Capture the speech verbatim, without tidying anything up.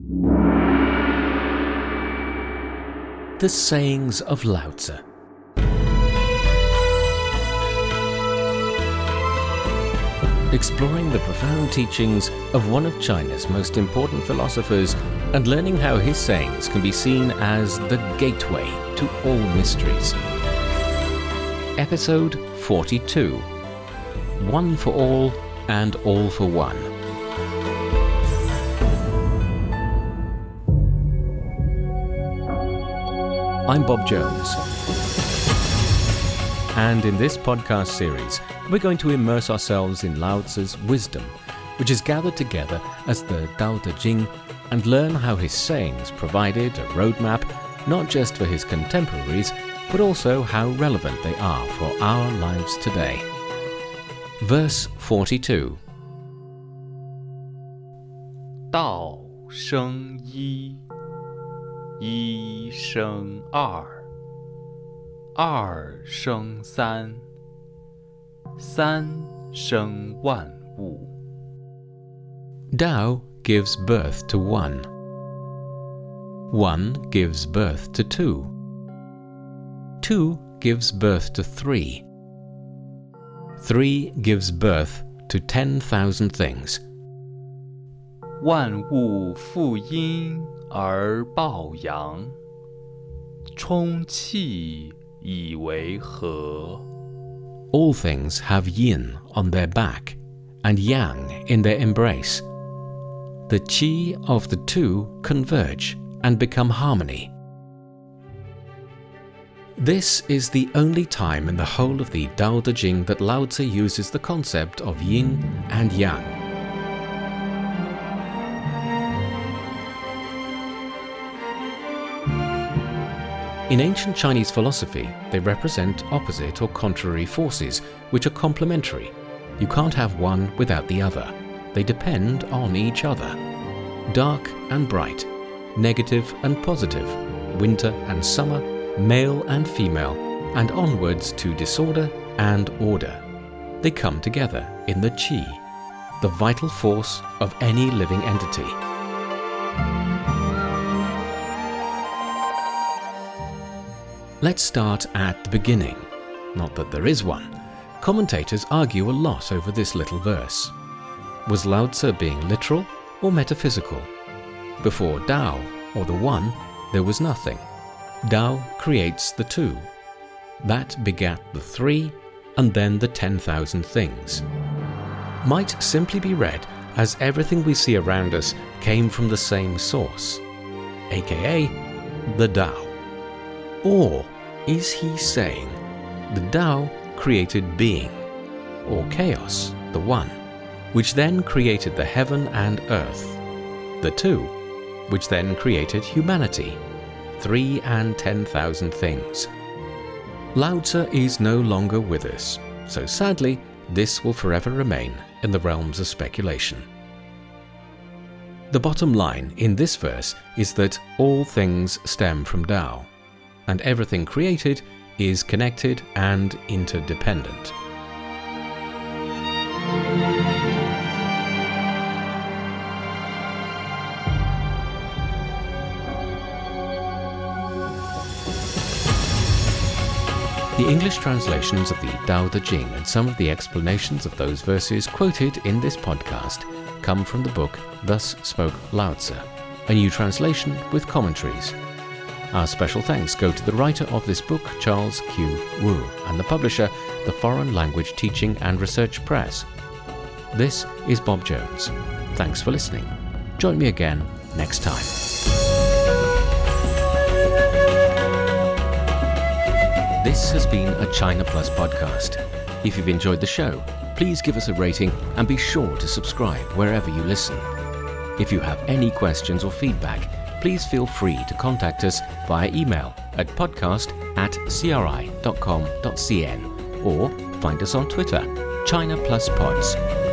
The Sayings of Lao Tzu. Exploring the profound teachings of one of China's most important philosophers and learning how his sayings can be seen as the gateway to all mysteries. Episode forty-two. One for all and all for one. I'm Bob Jones, and in this podcast series we're going to immerse ourselves in Lao Tzu's wisdom, which is gathered together as the Tao Te Ching, and learn how his sayings provided a roadmap not just for his contemporaries, but also how relevant they are for our lives today. Verse forty-two. 道生一，一生二，二生三，三生万物。 Tao gives birth to one. One gives birth to two. Two gives birth to three. Three gives birth to ten thousand things. 万物负阴而抱阳，充气以为和。 All things have yin on their back and yang in their embrace. The qi of the two converge and become harmony. This is the only time in the whole of the Tao Te Ching that Lao Tzu uses the concept of yin and yang. In ancient Chinese philosophy, they represent opposite or contrary forces, which are complementary. You can't have one without the other. They depend on each other. Dark and bright, negative and positive, winter and summer, male and female, and onwards to disorder and order. They come together in the qi, the vital force of any living entity. Let's start at the beginning. Not that there is one. Commentators argue a lot over this little verse. Was Lao Tzu being literal or metaphysical? Before Tao, or the One, there was nothing. Tao creates the two. That begat the three, and then the ten thousand things. Might simply be read as everything we see around us came from the same source, aka the Tao. Or is he saying the Tao created being, or chaos, the One, which then created the heaven and earth, the Two, which then created humanity, three and ten thousand things? Lao Tzu is no longer with us, so sadly, this will forever remain in the realms of speculation. The bottom line in this verse is that all things stem from Tao, and everything created is connected and interdependent. The English translations of the Tao Te Ching and some of the explanations of those verses quoted in this podcast come from the book Thus Spoke Lao Tzu, a new translation with commentaries. Our special thanks go to the writer of this book, Charles Q. Wu, and the publisher, the Foreign Language Teaching and Research Press. This is Bob Jones. Thanks for listening. Join me again next time. This has been a China Plus podcast. If you've enjoyed the show, please give us a rating and be sure to subscribe wherever you listen. If you have any questions or feedback, please feel free to contact us via email at podcast at c r i dot com dot c n or find us on Twitter, China Plus Pods.